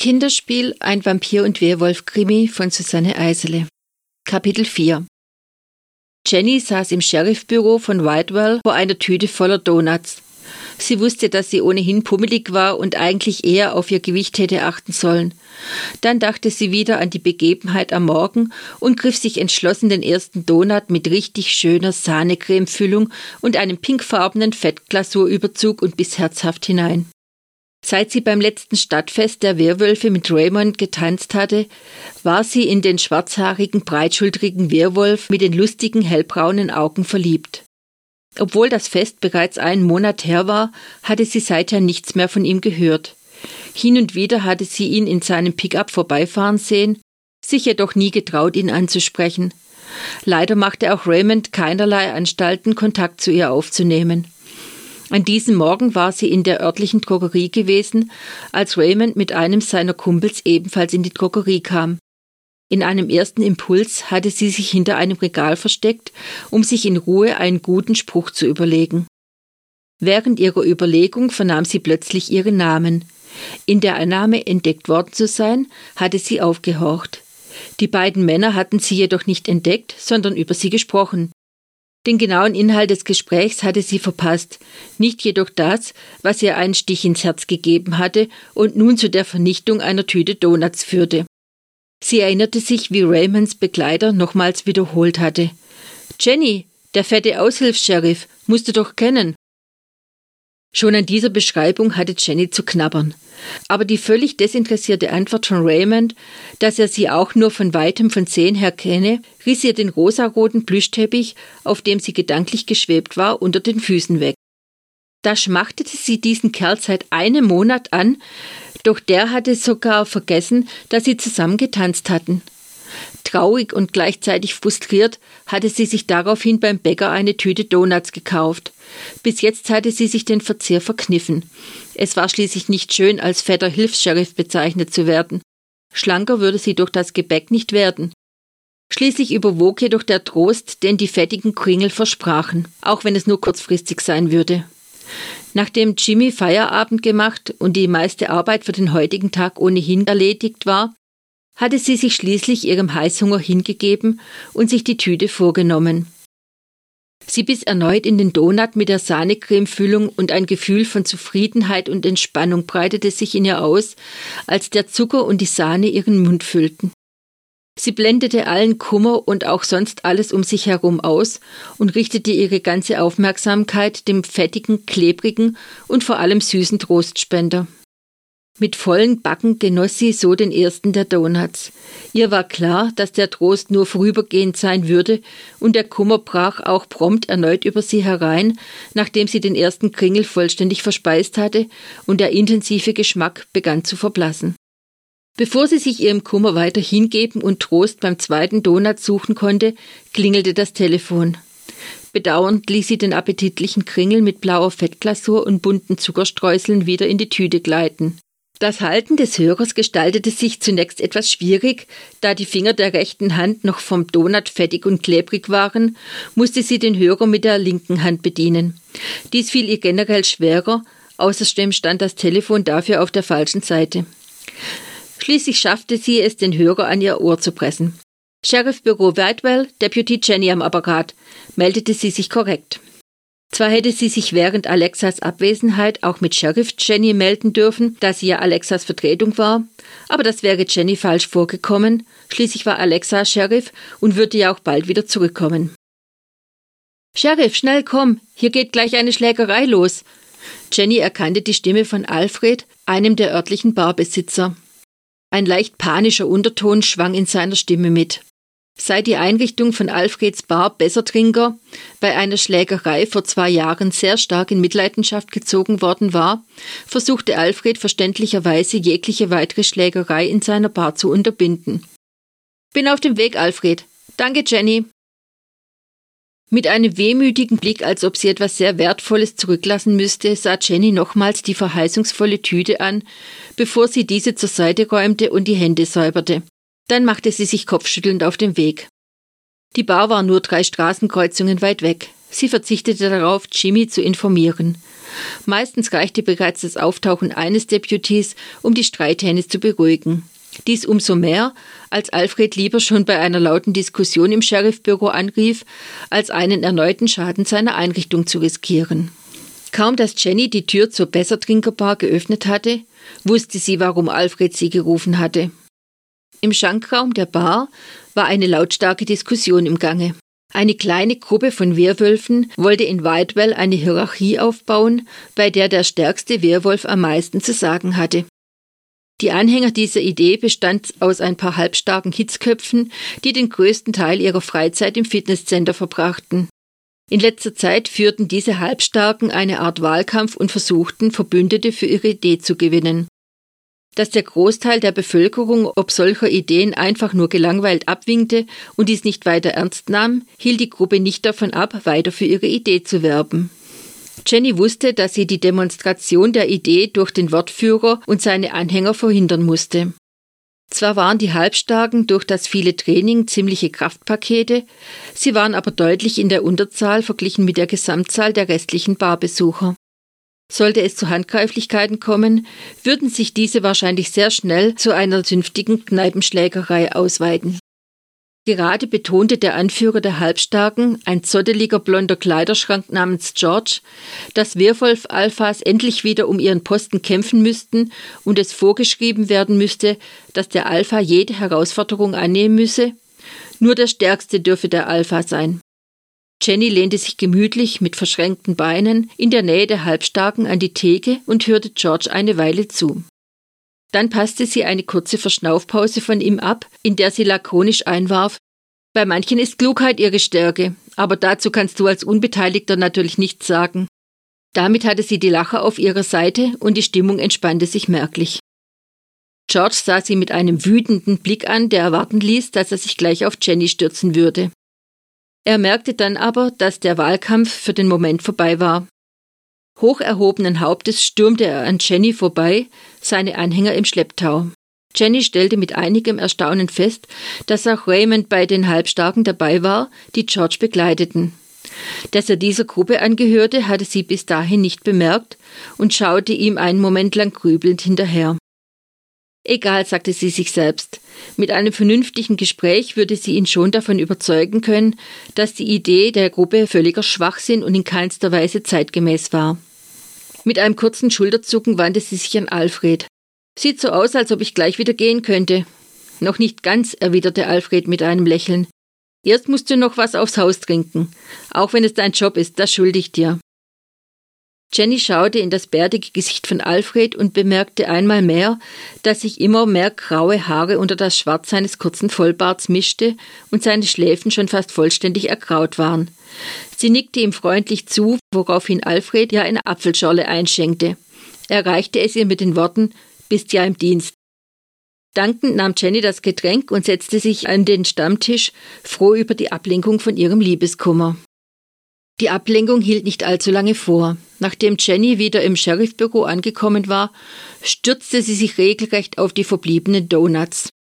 Kinderspiel, ein Vampir- und Werwolf-Krimi von Susanne Eisele. Kapitel 4. Jenny saß im Sheriffbüro von Whitewell vor einer Tüte voller Donuts. Sie wusste, dass sie ohnehin pummelig war und eigentlich eher auf ihr Gewicht hätte achten sollen. Dann dachte sie wieder an die Begebenheit am Morgen und griff sich entschlossen den ersten Donut mit richtig schöner Sahnecremefüllung und einem pinkfarbenen Fettglasurüberzug und biss herzhaft hinein. Seit sie beim letzten Stadtfest der Werwölfe mit Raymond getanzt hatte, war sie in den schwarzhaarigen, breitschultrigen Werwolf mit den lustigen, hellbraunen Augen verliebt. Obwohl das Fest bereits einen Monat her war, hatte sie seither nichts mehr von ihm gehört. Hin und wieder hatte sie ihn in seinem Pickup vorbeifahren sehen, sich jedoch nie getraut, ihn anzusprechen. Leider machte auch Raymond keinerlei Anstalten, Kontakt zu ihr aufzunehmen. An diesem Morgen war sie in der örtlichen Drogerie gewesen, als Raymond mit einem seiner Kumpels ebenfalls in die Drogerie kam. In einem ersten Impuls hatte sie sich hinter einem Regal versteckt, um sich in Ruhe einen guten Spruch zu überlegen. Während ihrer Überlegung vernahm sie plötzlich ihren Namen. In der Annahme, entdeckt worden zu sein, hatte sie aufgehorcht. Die beiden Männer hatten sie jedoch nicht entdeckt, sondern über sie gesprochen. Den genauen Inhalt des Gesprächs hatte sie verpasst, nicht jedoch das, was ihr einen Stich ins Herz gegeben hatte und nun zu der Vernichtung einer Tüte Donuts führte. Sie erinnerte sich, wie Raymonds Begleiter nochmals wiederholt hatte. »Jenny, der fette Aushilfs-Sheriff, musst du doch kennen.« Schon an dieser Beschreibung hatte Jenny zu knabbern. Aber die völlig desinteressierte Antwort von Raymond, dass er sie auch nur von weitem von Sehen her kenne, riss ihr den rosaroten Plüschteppich, auf dem sie gedanklich geschwebt war, unter den Füßen weg. Da schmachtete sie diesen Kerl seit einem Monat an, doch der hatte sogar vergessen, dass sie zusammen getanzt hatten. Traurig und gleichzeitig frustriert hatte sie sich daraufhin beim Bäcker eine Tüte Donuts gekauft. Bis jetzt hatte sie sich den Verzehr verkniffen. Es war schließlich nicht schön, als fetter Hilfs-Sheriff bezeichnet zu werden. Schlanker würde sie durch das Gebäck nicht werden. Schließlich überwog jedoch der Trost, den die fettigen Kringel versprachen, auch wenn es nur kurzfristig sein würde. Nachdem Jimmy Feierabend gemacht und die meiste Arbeit für den heutigen Tag ohnehin erledigt war, hatte sie sich schließlich ihrem Heißhunger hingegeben und sich die Tüte vorgenommen. Sie biss erneut in den Donut mit der Sahnecremefüllung und ein Gefühl von Zufriedenheit und Entspannung breitete sich in ihr aus, als der Zucker und die Sahne ihren Mund füllten. Sie blendete allen Kummer und auch sonst alles um sich herum aus und richtete ihre ganze Aufmerksamkeit dem fettigen, klebrigen und vor allem süßen Trostspender. Mit vollen Backen genoss sie so den ersten der Donuts. Ihr war klar, dass der Trost nur vorübergehend sein würde und der Kummer brach auch prompt erneut über sie herein, nachdem sie den ersten Kringel vollständig verspeist hatte und der intensive Geschmack begann zu verblassen. Bevor sie sich ihrem Kummer weiter hingeben und Trost beim zweiten Donut suchen konnte, klingelte das Telefon. Bedauernd ließ sie den appetitlichen Kringel mit blauer Fettglasur und bunten Zuckerstreuseln wieder in die Tüte gleiten. Das Halten des Hörers gestaltete sich zunächst etwas schwierig, da die Finger der rechten Hand noch vom Donut fettig und klebrig waren, musste sie den Hörer mit der linken Hand bedienen. Dies fiel ihr generell schwerer, außerdem stand das Telefon dafür auf der falschen Seite. Schließlich schaffte sie es, den Hörer an ihr Ohr zu pressen. »Sheriffbüro Whitewell, Deputy Jenny am Apparat«, meldete sie sich korrekt. Zwar hätte sie sich während Alexas Abwesenheit auch mit Sheriff Jenny melden dürfen, da sie ja Alexas Vertretung war, aber das wäre Jenny falsch vorgekommen, schließlich war Alexa Sheriff und würde ja auch bald wieder zurückkommen. »Sheriff, schnell komm, hier geht gleich eine Schlägerei los.« Jenny erkannte die Stimme von Alfred, einem der örtlichen Barbesitzer. Ein leicht panischer Unterton schwang in seiner Stimme mit. Seit die Einrichtung von Alfreds Bar Bessertrinker bei einer Schlägerei vor 2 Jahren sehr stark in Mitleidenschaft gezogen worden war, versuchte Alfred verständlicherweise jegliche weitere Schlägerei in seiner Bar zu unterbinden. »Bin auf dem Weg, Alfred. Danke, Jenny.« Mit einem wehmütigen Blick, als ob sie etwas sehr Wertvolles zurücklassen müsste, sah Jenny nochmals die verheißungsvolle Tüte an, bevor sie diese zur Seite räumte und die Hände säuberte. Dann machte sie sich kopfschüttelnd auf den Weg. Die Bar war nur 3 Straßenkreuzungen weit weg. Sie verzichtete darauf, Jimmy zu informieren. Meistens reichte bereits das Auftauchen eines Deputies, um die Streithähne zu beruhigen. Dies umso mehr, als Alfred lieber schon bei einer lauten Diskussion im Sheriffbüro anrief, als einen erneuten Schaden seiner Einrichtung zu riskieren. Kaum dass Jenny die Tür zur Bessertrinkerbar geöffnet hatte, wusste sie, warum Alfred sie gerufen hatte. Im Schankraum der Bar war eine lautstarke Diskussion im Gange. Eine kleine Gruppe von Werwölfen wollte in Whitewell eine Hierarchie aufbauen, bei der der stärkste Werwolf am meisten zu sagen hatte. Die Anhänger dieser Idee bestand aus ein paar halbstarken Hitzköpfen, die den größten Teil ihrer Freizeit im Fitnesscenter verbrachten. In letzter Zeit führten diese Halbstarken eine Art Wahlkampf und versuchten, Verbündete für ihre Idee zu gewinnen. Dass der Großteil der Bevölkerung ob solcher Ideen einfach nur gelangweilt abwinkte und dies nicht weiter ernst nahm, hielt die Gruppe nicht davon ab, weiter für ihre Idee zu werben. Jenny wusste, dass sie die Demonstration der Idee durch den Wortführer und seine Anhänger verhindern musste. Zwar waren die Halbstarken durch das viele Training ziemliche Kraftpakete, sie waren aber deutlich in der Unterzahl verglichen mit der Gesamtzahl der restlichen Barbesucher. Sollte es zu Handgreiflichkeiten kommen, würden sich diese wahrscheinlich sehr schnell zu einer zünftigen Kneipenschlägerei ausweiten. Gerade betonte der Anführer der Halbstarken, ein zotteliger blonder Kleiderschrank namens George, dass Werwolf-Alphas endlich wieder um ihren Posten kämpfen müssten und es vorgeschrieben werden müsste, dass der Alpha jede Herausforderung annehmen müsse. Nur der Stärkste dürfe der Alpha sein. Jenny lehnte sich gemütlich mit verschränkten Beinen in der Nähe der Halbstarken an die Theke und hörte George eine Weile zu. Dann passte sie eine kurze Verschnaufpause von ihm ab, in der sie lakonisch einwarf: Bei manchen ist Klugheit ihre Stärke, aber dazu kannst du als Unbeteiligter natürlich nichts sagen. Damit hatte sie die Lacher auf ihrer Seite und die Stimmung entspannte sich merklich. George sah sie mit einem wütenden Blick an, der erwarten ließ, dass er sich gleich auf Jenny stürzen würde. Er merkte dann aber, dass der Wahlkampf für den Moment vorbei war. Hoch erhobenen Hauptes stürmte er an Jenny vorbei, seine Anhänger im Schlepptau. Jenny stellte mit einigem Erstaunen fest, dass auch Raymond bei den Halbstarken dabei war, die George begleiteten. Dass er dieser Gruppe angehörte, hatte sie bis dahin nicht bemerkt und schaute ihm einen Moment lang grübelnd hinterher. Egal, sagte sie sich selbst. Mit einem vernünftigen Gespräch würde sie ihn schon davon überzeugen können, dass die Idee der Gruppe völliger Schwachsinn und in keinster Weise zeitgemäß war. Mit einem kurzen Schulterzucken wandte sie sich an Alfred. »Sieht so aus, als ob ich gleich wieder gehen könnte.« »Noch nicht ganz«, erwiderte Alfred mit einem Lächeln. »Erst musst du noch was aufs Haus trinken. Auch wenn es dein Job ist, das schulde ich dir.« Jenny schaute in das bärtige Gesicht von Alfred und bemerkte einmal mehr, dass sich immer mehr graue Haare unter das Schwarz seines kurzen Vollbarts mischte und seine Schläfen schon fast vollständig ergraut waren. Sie nickte ihm freundlich zu, woraufhin Alfred ihr eine Apfelschorle einschenkte. Er reichte es ihr mit den Worten: »Bist ja im Dienst.« Dankend nahm Jenny das Getränk und setzte sich an den Stammtisch, froh über die Ablenkung von ihrem Liebeskummer. Die Ablenkung hielt nicht allzu lange vor. Nachdem Jenny wieder im Sheriffbüro angekommen war, stürzte sie sich regelrecht auf die verbliebenen Donuts.